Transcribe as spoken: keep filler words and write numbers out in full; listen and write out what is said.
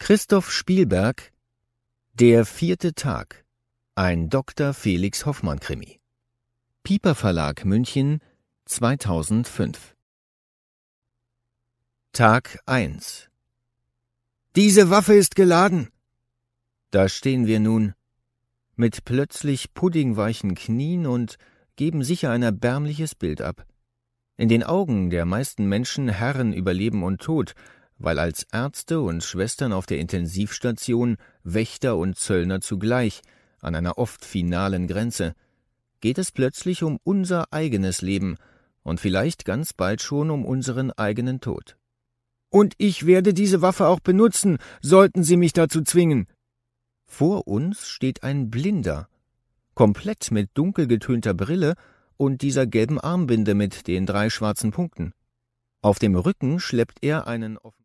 Christoph Spielberg: Der vierte Tag. Ein Doktor Felix Hoffmann-Krimi. Piper Verlag, München, zweitausendfünf. Tag eins. »Diese Waffe ist geladen!« Da stehen wir nun, mit plötzlich puddingweichen Knien und geben sicher ein erbärmliches Bild ab. In den Augen der meisten Menschen Herren über Leben und Tod, weil als Ärzte und Schwestern auf der Intensivstation Wächter und Zöllner zugleich, an einer oft finalen Grenze, geht es plötzlich um unser eigenes Leben und vielleicht ganz bald schon um unseren eigenen Tod. »Und ich werde diese Waffe auch benutzen, sollten Sie mich dazu zwingen!« Vor uns steht ein Blinder, komplett mit dunkel getönter Brille und dieser gelben Armbinde mit den drei schwarzen Punkten. Auf dem Rücken schleppt er einen